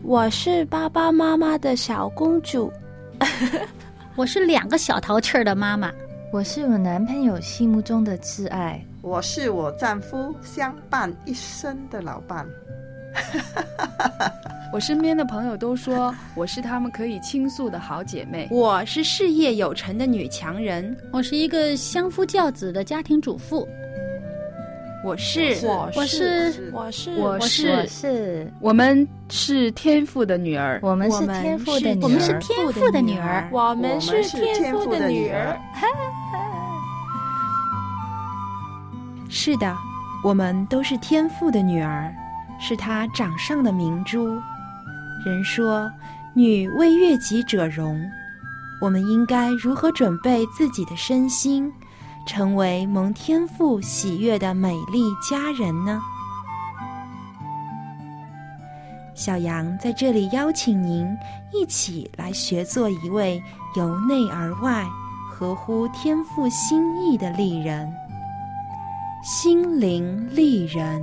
我是爸爸妈妈的小公主。 我是2个小淘气儿的妈妈。 我是我男朋友心目中的挚爱。 我是我丈夫相伴一生的老伴。 我身边的朋友都说我是他们可以倾诉的好姐妹。 我是事业有成的女强人。 我是一个相夫教子的家庭主妇。 我们是天父的女儿。 我们是天父的女儿。 我们是天父的女儿。 我们是天父的女儿。 是的，我们都是天父的女儿，是他掌上的明珠。人说女为悦己者容，我们应该如何准备自己的身心，成为蒙天父喜悦的美丽佳人呢？小羊在这里邀请您一起来学做一位由内而外合乎天父心意的丽人，心灵丽人。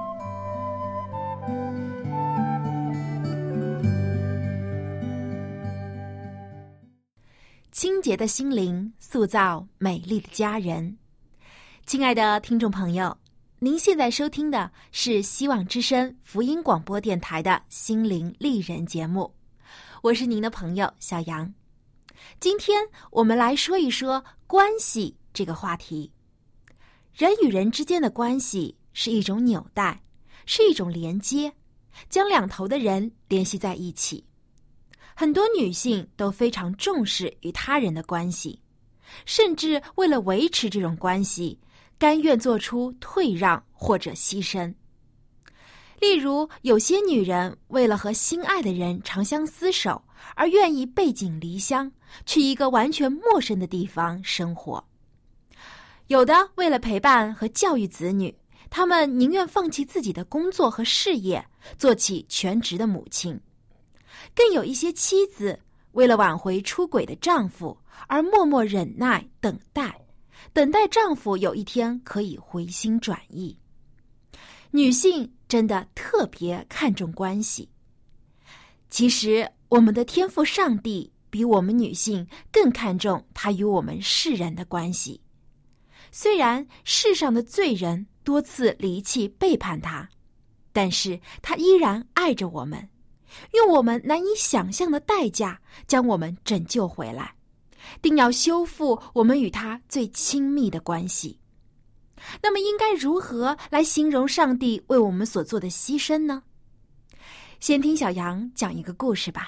清洁的心灵塑造美丽的家人。亲爱的听众朋友，您现在收听的是希望之声福音广播电台的心灵丽人节目，我是您的朋友小杨。今天我们来说一说关系这个话题。人与人之间的关系是一种纽带，是一种连接，将两头的人联系在一起。很多女性都非常重视与他人的关系，甚至为了维持这种关系，甘愿做出退让或者牺牲。例如，有些女人为了和心爱的人长相厮守，而愿意背井离乡，去一个完全陌生的地方生活。有的为了陪伴和教育子女，她们宁愿放弃自己的工作和事业，做起全职的母亲。更有一些妻子为了挽回出轨的丈夫而默默忍耐等待丈夫有一天可以回心转意。女性真的特别看重关系。其实我们的天父上帝比我们女性更看重他与我们世人的关系。虽然世上的罪人多次离弃背叛他，但是他依然爱着我们，用我们难以想象的代价将我们拯救回来，定要修复我们与他最亲密的关系。那么应该如何来形容上帝为我们所做的牺牲呢？先听小杨讲一个故事吧。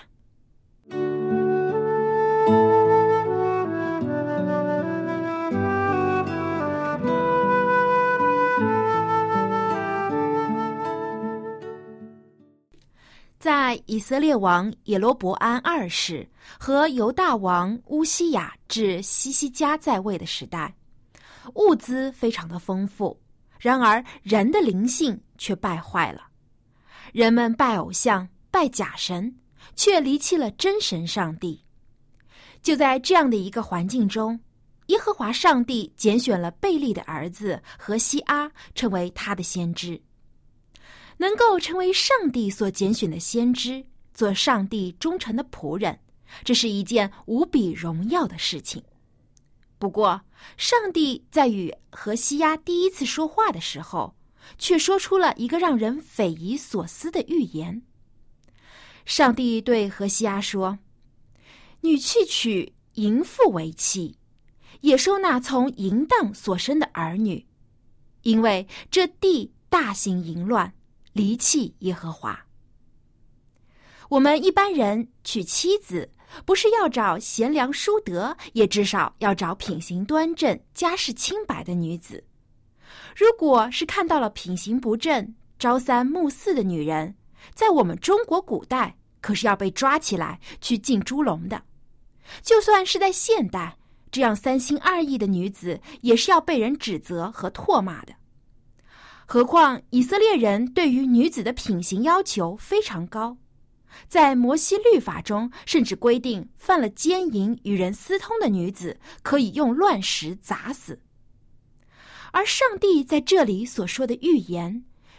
在以色列王耶罗伯安二世和犹大王乌西雅至西西家在位的时代，物资非常的丰富，然而人的灵性却败坏了。人们拜偶像，拜假神，却离弃了真神上帝。就在这样的一个环境中，耶和华上帝拣选了贝利的儿子何西阿成为他的先知。能够成为上帝所拣选的先知，做上帝忠诚的仆人，这是一件无比荣耀的事情。不过，上帝在与何西阿第一次说话的时候，却说出了一个让人匪夷所思的预言。上帝对何西阿说：“你去娶淫妇为妻，也收纳从淫荡所生的儿女，因为这地大行淫乱，离弃耶和华。”我们一般人娶妻子，不是要找贤良淑德，也至少要找品行端正、家世清白的女子。如果是看到了品行不正、朝三暮四的女人，在我们中国古代可是要被抓起来去进猪笼的。就算是在现代，这样三心二意的女子也是要被人指责和唾骂的。何况以色列人对于女子的品行要求非常高，在摩西律法中甚至规定，犯了奸淫与人私通的女子可以用乱石砸死。而上帝在这里所说的预言，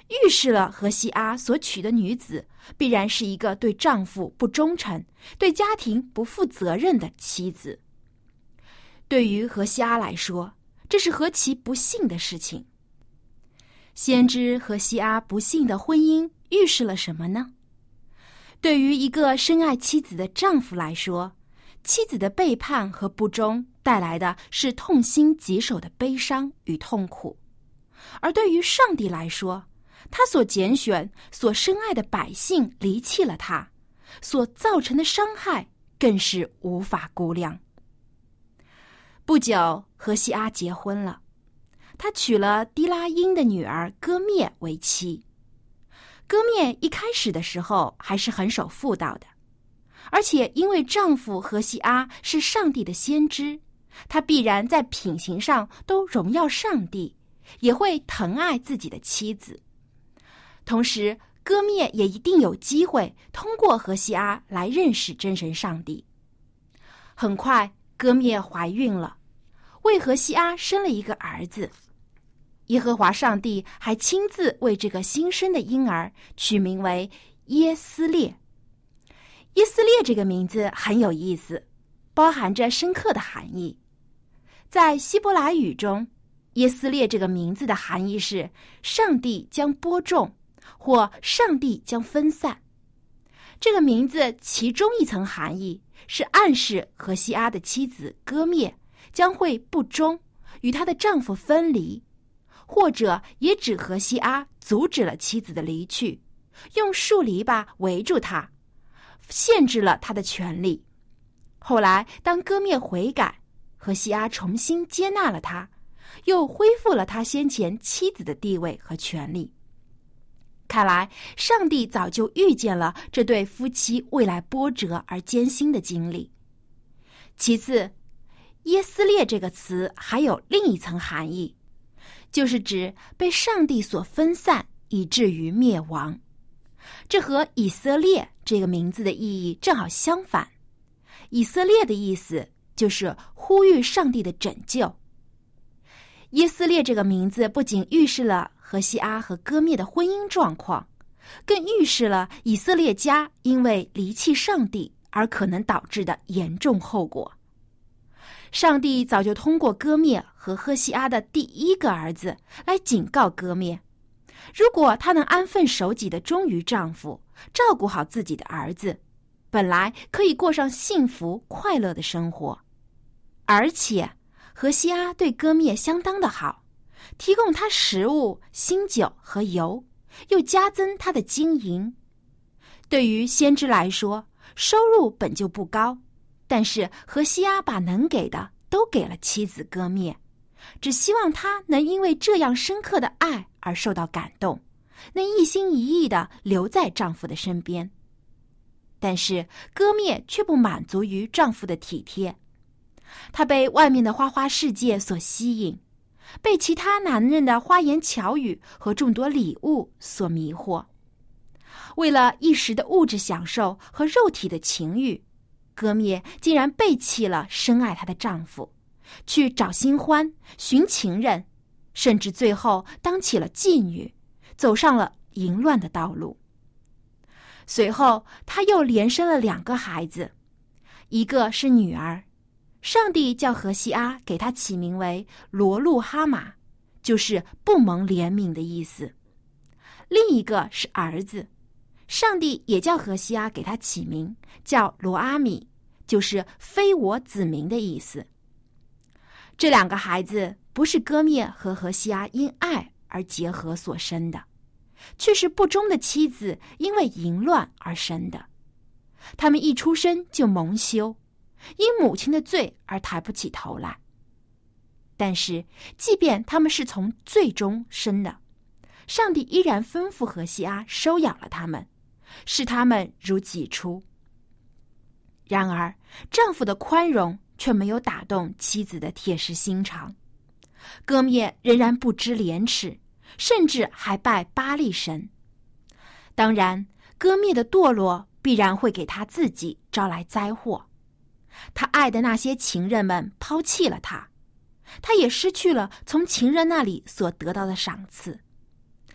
预示了何西阿所娶的女子必然是一个对丈夫不忠诚、对家庭不负责任的妻子。对于何西阿来说，这是何其不幸的事情。先知何西阿不幸的婚姻预示了什么呢？对于一个深爱妻子的丈夫来说，妻子的背叛和不忠带来的是痛心疾首的悲伤与痛苦。而对于上帝来说，他所拣选、所深爱的百姓离弃了他，所造成的伤害更是无法估量。不久，何西阿结婚了，他娶了低拉因的女儿歌灭为妻。歌灭一开始的时候还是很守妇道的，而且因为丈夫何西阿是上帝的先知，他必然在品行上都荣耀上帝，也会疼爱自己的妻子。同时，歌灭也一定有机会通过何西阿来认识真神上帝。很快，歌灭怀孕了，为何西阿生了一个儿子。耶和华上帝还亲自为这个新生的婴儿取名为耶斯列。耶斯列这个名字很有意思，包含着深刻的含义。在希伯来语中，耶斯列这个名字的含义是上帝将播种，或上帝将分散。这个名字其中一层含义是暗示何西阿的妻子歌灭将会不忠，与她的丈夫分离，或者也指何西阿阻止了妻子的离去，用树篱笆围住她，限制了她的权利。后来当歌灭悔改，何西阿重新接纳了他，又恢复了他先前妻子的地位和权利。看来上帝早就预见了这对夫妻未来波折而艰辛的经历。其次，耶斯列这个词还有另一层含义，就是指被上帝所分散以至于灭亡。这和以色列这个名字的意义正好相反。以色列的意思就是呼吁上帝的拯救。耶斯列这个名字不仅预示了何西阿和歌灭的婚姻状况，更预示了以色列家因为离弃上帝而可能导致的严重后果。上帝早就通过歌灭和何西阿的第一个儿子来警告歌灭，如果他能安分守己的忠于丈夫，照顾好自己的儿子，本来可以过上幸福快乐的生活。而且何西阿对歌灭相当的好，提供他食物、新酒和油，又加增他的金银。对于先知来说，收入本就不高，但是何西阿把能给的都给了妻子歌灭，只希望他能因为这样深刻的爱而受到感动，能一心一意地留在丈夫的身边。但是歌灭却不满足于丈夫的体贴，她被外面的花花世界所吸引，被其他男人的花言巧语和众多礼物所迷惑。为了一时的物质享受和肉体的情欲，歌灭竟然背弃了深爱她的丈夫，去找新欢、寻情人，甚至最后当起了妓女，走上了淫乱的道路。随后她又连生了2个孩子，一个是女儿，上帝叫何西阿给她起名为罗路哈玛，就是不蒙怜悯的意思。另一个是儿子，上帝也叫何西阿给他起名叫罗阿米，就是非我子民的意思。这2个孩子不是歌灭和何西阿因爱而结合所生的，却是不忠的妻子因为淫乱而生的。他们一出生就蒙羞，因母亲的罪而抬不起头来。但是即便他们是从罪中生的，上帝依然吩咐何西阿收养了他们，视他们如己出。然而丈夫的宽容却没有打动妻子的铁石心肠，歌灭仍然不知廉耻，甚至还拜巴力神。当然歌灭的堕落必然会给他自己招来灾祸，他爱的那些情人们抛弃了他，他也失去了从情人那里所得到的赏赐。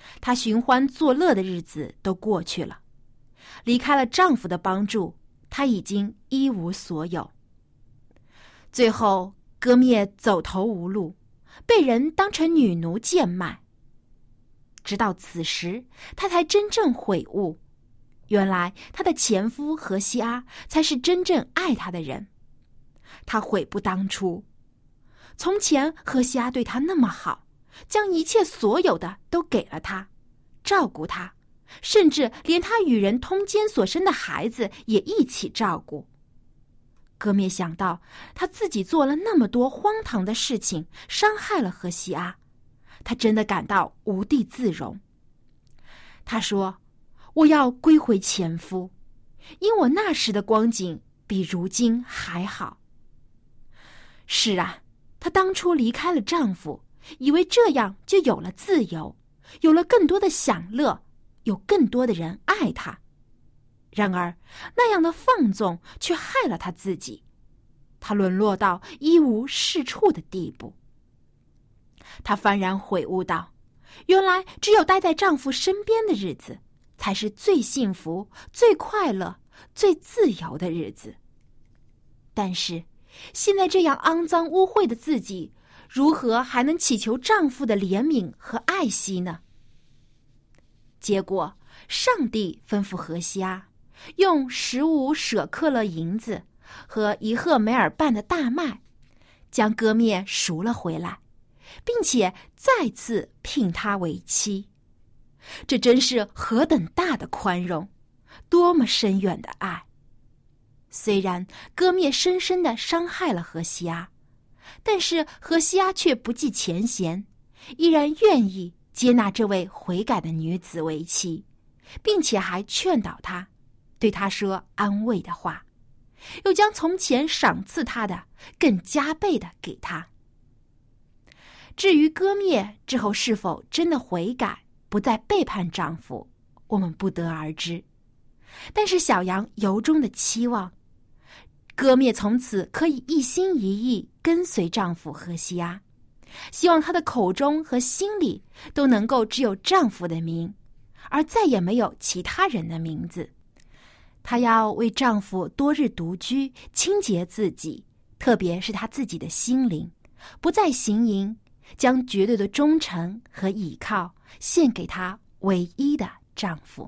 她寻欢作乐的日子都过去了，离开了丈夫的帮助，她已经一无所有。最后，歌灭走投无路，被人当成女奴贱卖。直到此时，她才真正悔悟，原来她的前夫何西阿才是真正爱她的人。她悔不当初，从前何西阿对她那么好，将一切所有的都给了她，照顾她，甚至连她与人通奸所生的孩子也一起照顾。歌灭想到他自己做了那么多荒唐的事情，伤害了何西阿，他真的感到无地自容。他说，我要归回前夫，因我那时的光景比如今还好。是啊，她当初离开了丈夫，以为这样就有了自由，有了更多的享乐，有更多的人爱她。然而，那样的放纵却害了她自己，她沦落到一无是处的地步。她幡然悔悟道，原来只有待在丈夫身边的日子，才是最幸福、最快乐、最自由的日子。但是，现在这样肮脏污秽的自己，如何还能祈求丈夫的怜悯和爱惜呢？结果，上帝吩咐何西阿用15舍克勒银子和1赫梅尔半的大麦，将歌灭赎了回来，并且再次聘她为妻。这真是何等大的宽容，多么深远的爱！虽然歌灭深深地伤害了何西阿，但是何西阿却不计前嫌，依然愿意接纳这位悔改的女子为妻，并且还劝导她，对她说安慰的话，又将从前赏赐她的更加倍的给她。至于歌灭之后是否真的悔改，不再背叛丈夫，我们不得而知。但是小杨由衷的期望，歌灭从此可以一心一意跟随丈夫何西阿，希望她的口中和心里都能够只有丈夫的名，而再也没有其他人的名字。她要为丈夫多日独居，清洁自己，特别是她自己的心灵，不再行淫，将绝对的忠诚和倚靠献给她唯一的丈夫。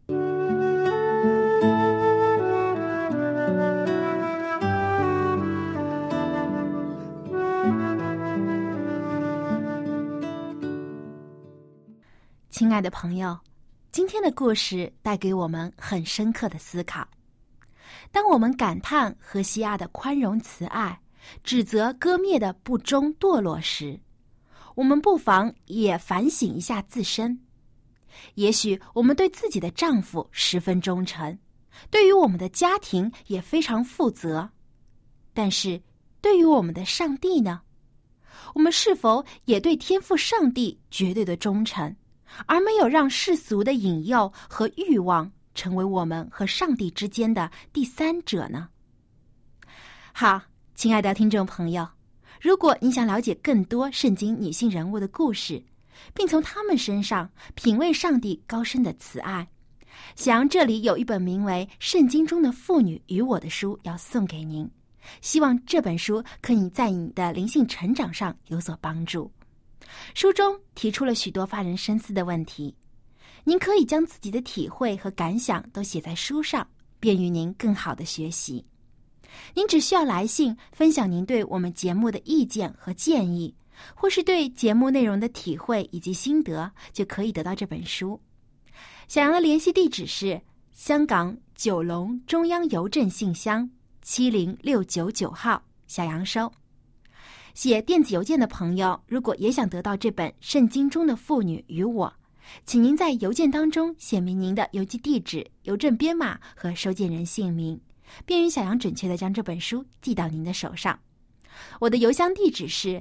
亲爱的朋友，今天的故事带给我们很深刻的思考。当我们感叹何西阿的宽容慈爱，指责歌灭的不忠堕落时，我们不妨也反省一下自身。也许我们对自己的丈夫十分忠诚，对于我们的家庭也非常负责，但是对于我们的上帝呢？我们是否也对天父上帝绝对的忠诚，而没有让世俗的引诱和欲望成为我们和上帝之间的第三者呢？好，亲爱的听众朋友，如果你想了解更多圣经女性人物的故事，并从她们身上品味上帝高深的慈爱，小杨这里有一本名为《圣经中的妇女与我》的书要送给您，希望这本书可以在你的灵性成长上有所帮助。书中提出了许多发人深思的问题，您可以将自己的体会和感想都写在书上，便于您更好的学习。您只需要来信分享您对我们节目的意见和建议，或是对节目内容的体会以及心得，就可以得到这本书。小杨的联系地址是香港九龙中央邮政信箱70699号，小杨收。写电子邮件的朋友，如果也想得到这本《圣经中的妇女与我》，请您在邮件当中写明您的邮寄地址、邮政编码和收件人姓名，便于小杨准确地将这本书寄到您的手上。我的邮箱地址是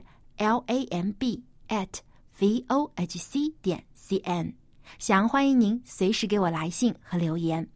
lamb@vohc.cn， 小杨欢迎您随时给我来信和留言。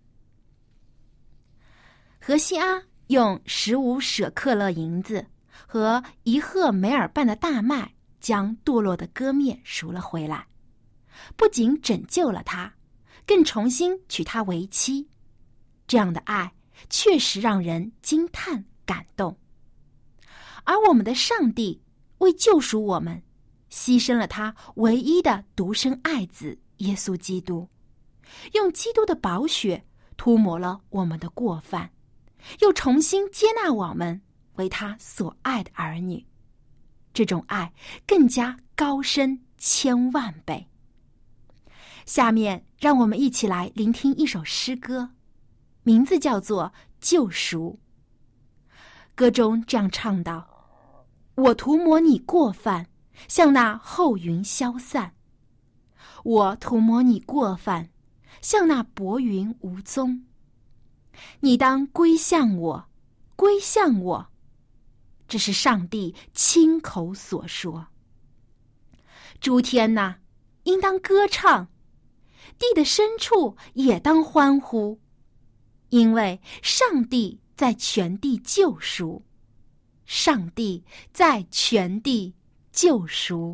何西阿用15舍克勒银子和1赫梅尔半的大麦，将堕落的歌灭赎了回来。 不仅拯救了他，更重新娶她为妻。这样的爱确实让人惊叹感动。而我们的上帝为救赎我们，牺牲了他唯一的独生爱子耶稣基督，用基督的宝血涂抹了我们的过犯，又重新接纳我们为他所爱的儿女。这种爱更加高深千万倍。下面让我们一起来聆听一首诗歌，名字叫做《救赎》。歌中这样唱道：我涂抹你过犯，像那厚云消散；我涂抹你过犯，像那薄云无踪。你当归向我，归向我。这是上帝亲口所说。诸天哪，应当歌唱；地的深处也当欢呼，因为上帝在全地救赎，上帝在全地救赎。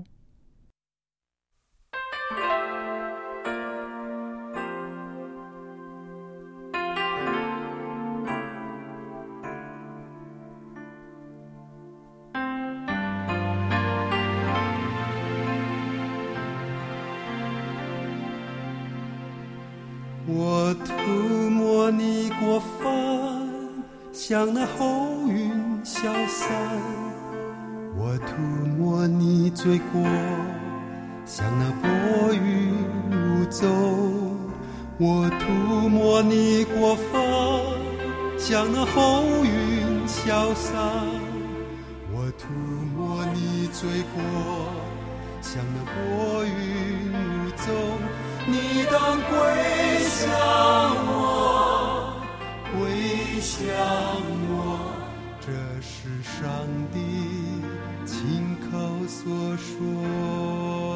我涂抹你过犯，像那厚云消散；我涂抹你罪过，像那薄云无踪。我涂抹你过犯，像那厚云消散；我涂抹你罪过，像那薄云无踪。你当归向我，归向我，这是上帝亲口所说。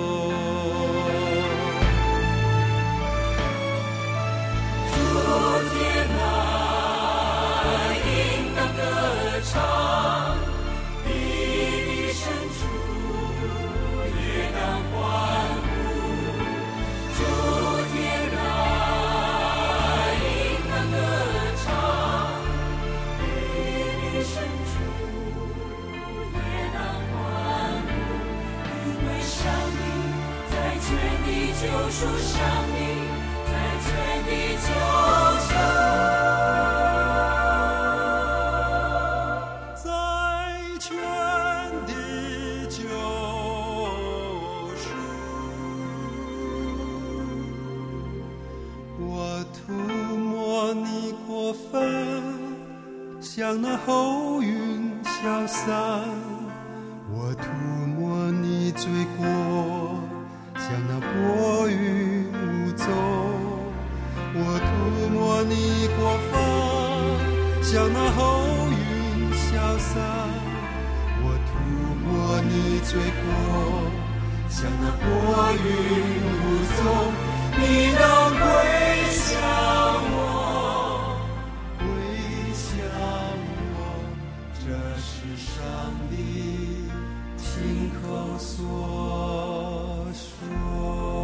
诸天哪，应当歌唱；地的深处也当欢呼。诸天哪，应当歌唱；地的深处也当欢呼，因为上帝在全地救赎，上帝在全地救赎。 像那厚云消散，我涂抹你罪过，像那薄云无踪。我涂抹你过犯，像那厚云消散；我涂抹你罪过，像那薄云无踪。你当归向我，归向我，这是上帝亲口所说。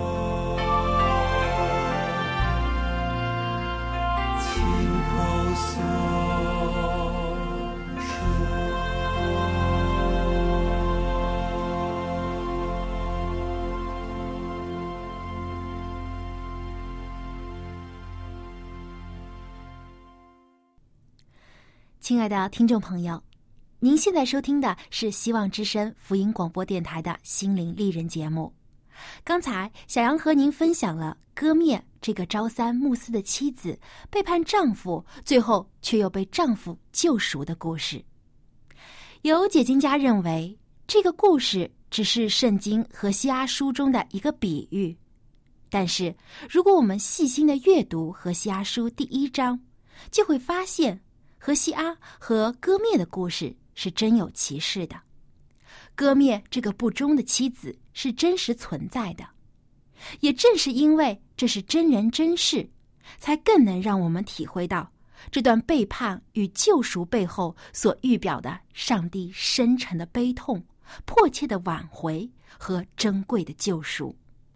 亲爱的听众朋友，您现在收听的是希望之声福音广播电台的心灵丽人节目。刚才小杨和您分享了歌灭这个朝三暮四的妻子背叛丈夫，最后却又被丈夫救赎的故事。有解经家认为，这个故事只是圣经何西阿书中的一个比喻，但是如果我们细心的阅读何西阿书第1章，就会发现何西阿和歌灭的故事是真有其事的。歌灭这个不忠的妻子是真实存在的，也正是因为这是真人真事，才更能让我们体会到这段背叛与救赎背后所预表的上帝深沉的悲痛、迫切的挽回和珍贵的救赎。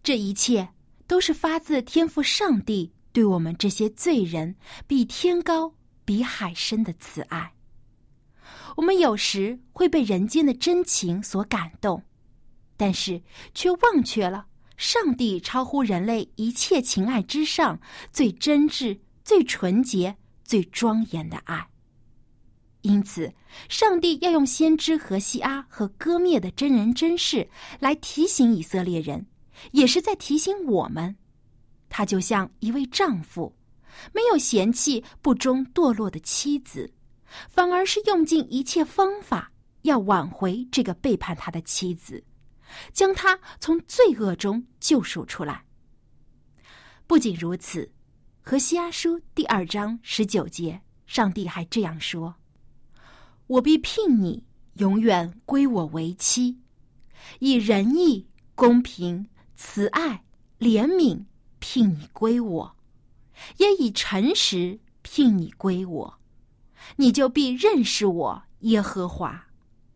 这一切都是发自天父上帝对我们这些罪人比天高比海深的慈爱。我们有时会被人间的真情所感动，但是却忘却了上帝超乎人类一切情爱之上最真挚、最纯洁、最庄严的爱。因此，上帝要用先知何西阿和歌灭的真人真事来提醒以色列人，也是在提醒我们。他就像一位丈夫，没有嫌弃不忠堕落的妻子，反而是用尽一切方法要挽回这个背叛他的妻子，将他从罪恶中救赎出来。不仅如此，何西阿书第2章19节，上帝还这样说：我必聘你永远归我为妻，以仁义、公平、慈爱、怜悯聘你归我，也以诚实聘你归我，你就必认识我耶和华。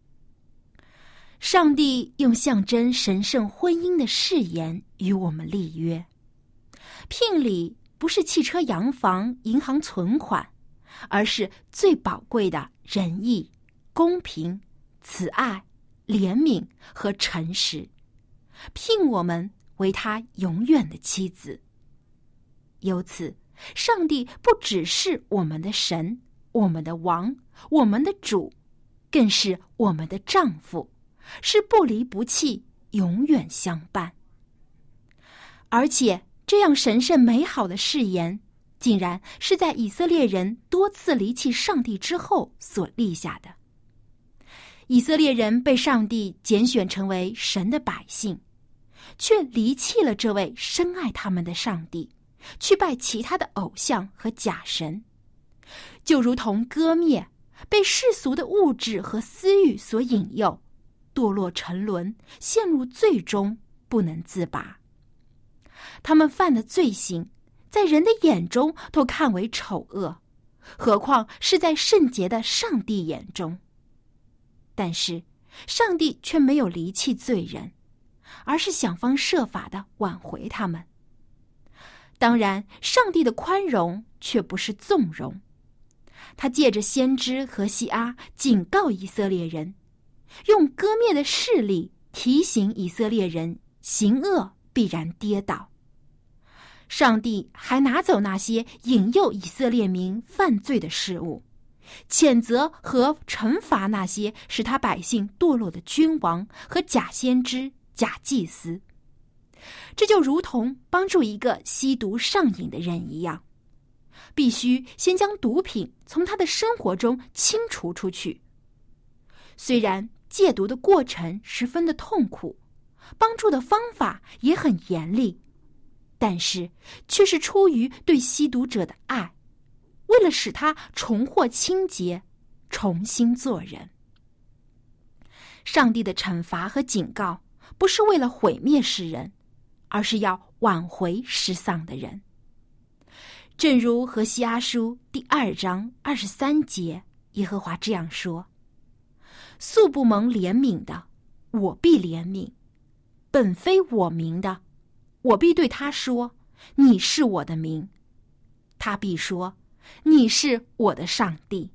上帝用象征神圣婚姻的誓言与我们立约。聘礼不是汽车、洋房、银行存款，而是最宝贵的仁义、公平、慈爱、怜悯和诚实，聘我们为他永远的妻子。由此，上帝不只是我们的神、我们的王、我们的主，更是我们的丈夫，是不离不弃，永远相伴。而且这样神圣美好的誓言，竟然是在以色列人多次离弃上帝之后所立下的。以色列人被上帝拣选成为神的百姓，却离弃了这位深爱他们的上帝，去拜其他的偶像和假神，就如同歌灭，被世俗的物质和私欲所引诱，堕落沉沦，陷入罪中不能自拔。他们犯的罪行，在人的眼中都看为丑恶，何况是在圣洁的上帝眼中。但是上帝却没有离弃罪人，而是想方设法地挽回他们。当然，上帝的宽容却不是纵容，他借着先知何西阿警告以色列人，用歌灭的势力提醒以色列人行恶必然跌倒。上帝还拿走那些引诱以色列民犯罪的事物，谴责和惩罚那些使他百姓堕落的君王和假先知、假祭司。这就如同帮助一个吸毒上瘾的人一样，必须先将毒品从他的生活中清除出去。虽然戒毒的过程十分的痛苦，帮助的方法也很严厉，但是却是出于对吸毒者的爱，为了使他重获清洁，重新做人。上帝的惩罚和警告不是为了毁灭世人，而是要挽回失丧的人。正如何西阿书第2章23节，耶和华这样说：素不蒙怜悯的，我必怜悯；本非我名的，我必对他说，你是我的名。他必说，你是我的上帝。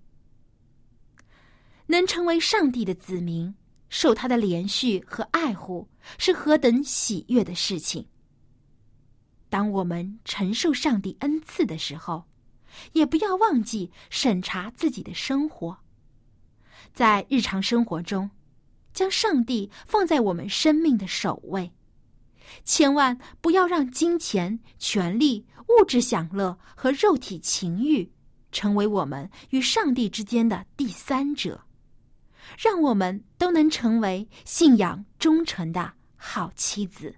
能成为上帝的子民，受他的怜恤和爱护，是何等喜悦的事情。当我们承受上帝恩赐的时候，也不要忘记审查自己的生活。在日常生活中，将上帝放在我们生命的首位，千万不要让金钱、权力、物质享乐和肉体情欲成为我们与上帝之间的第三者，让我们都能成为信仰忠诚的好妻子。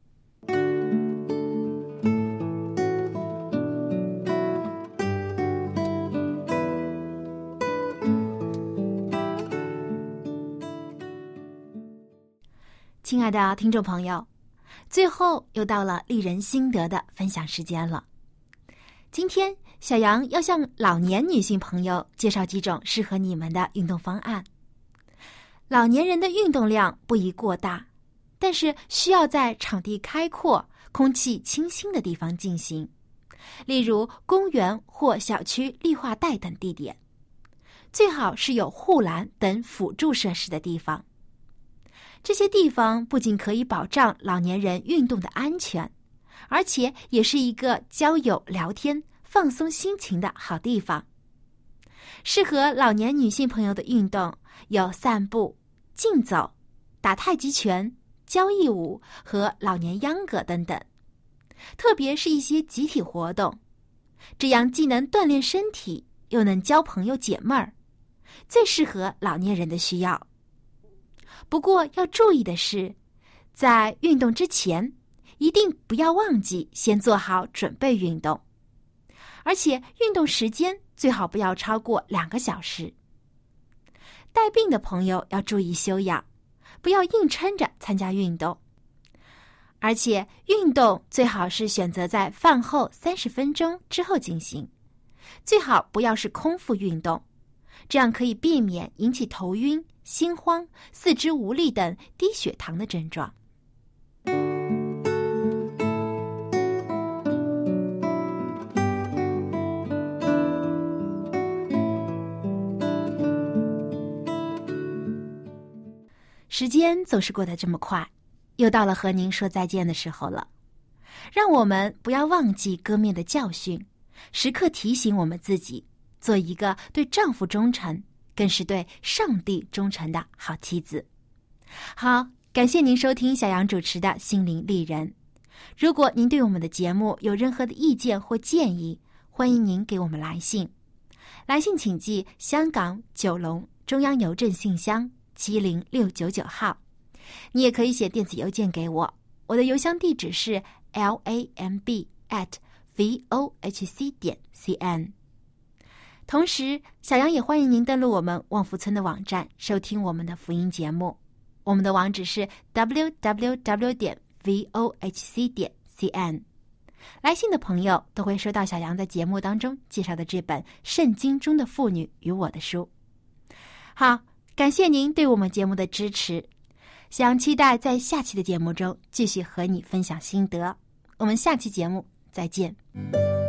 亲爱的听众朋友，最后又到了丽人心得的分享时间了。今天小杨要向老年女性朋友介绍几种适合你们的运动方案。老年人的运动量不宜过大， 但是需要在场地开阔、空气清新的地方进行，例如公园或小区绿化带等地点。最好是有护栏等辅助设施的地方。这些地方不仅可以保障老年人运动的安全，而且也是一个交友、聊天、放松心情的好地方。适合老年女性朋友的运动有散步、竞走、打太极拳、交谊舞和老年秧歌等等，特别是一些集体活动，这样既能锻炼身体，又能交朋友解闷儿，最适合老年人的需要。不过要注意的是，在运动之前，一定不要忘记先做好准备运动，而且运动时间最好不要超过2个小时。带病的朋友要注意休养，不要硬撑着参加运动。而且运动最好是选择在饭后30分钟之后进行，最好不要是空腹运动，这样可以避免引起头晕、心慌、四肢无力等低血糖的症状。时间总是过得这么快，又到了和您说再见的时候了。让我们不要忘记歌面的教训，时刻提醒我们自己，做一个对丈夫忠诚，更是对上帝忠诚的好妻子。好，感谢您收听小杨主持的心灵丽人。如果您对我们的节目有任何的意见或建议，欢迎您给我们来信。来信请寄香港九龙中央邮政信箱70699号。你也可以写电子邮件给我，我的邮箱地址是 lamb@vohc.cn。同时，小杨也欢迎您登录我们旺福村的网站，收听我们的福音节目。我们的网址是 www.vohc.cn。来信的朋友都会收到小杨在节目当中介绍的这本《圣经中的妇女与我的书》。好，感谢您对我们节目的支持。小杨期待在下期的节目中继续和你分享心得。我们下期节目再见。